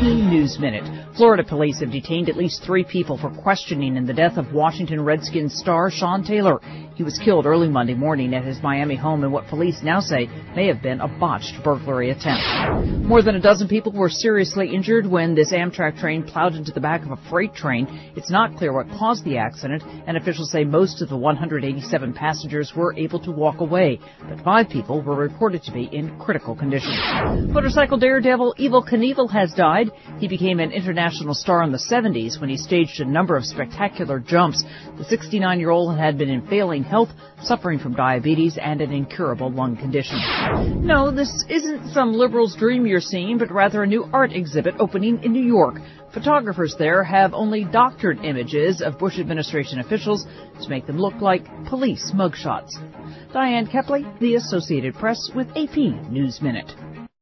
News Minute. Florida police have detained at least 3 people for questioning in the death of Washington Redskins star Sean Taylor. He was killed early Monday morning at his Miami home in what police now say may have been a botched burglary attempt. More than a dozen people were seriously injured when this Amtrak train plowed into the back of a freight train. It's not clear what caused the accident, and officials say most of the 187 passengers were able to walk away, but 5 people were reported to be in critical condition. Motorcycle daredevil Evel Knievel has died. He became an international star in the 70s when he staged a number of spectacular jumps. The 69-year-old had been in failing health, suffering from diabetes and an incurable lung condition. No, this isn't some liberal's dream you're seeing, but rather a new art exhibit opening in New York. Photographers there have only doctored images of Bush administration officials to make them look like police mugshots. Diane Kepley, The Associated Press, with AP News Minute.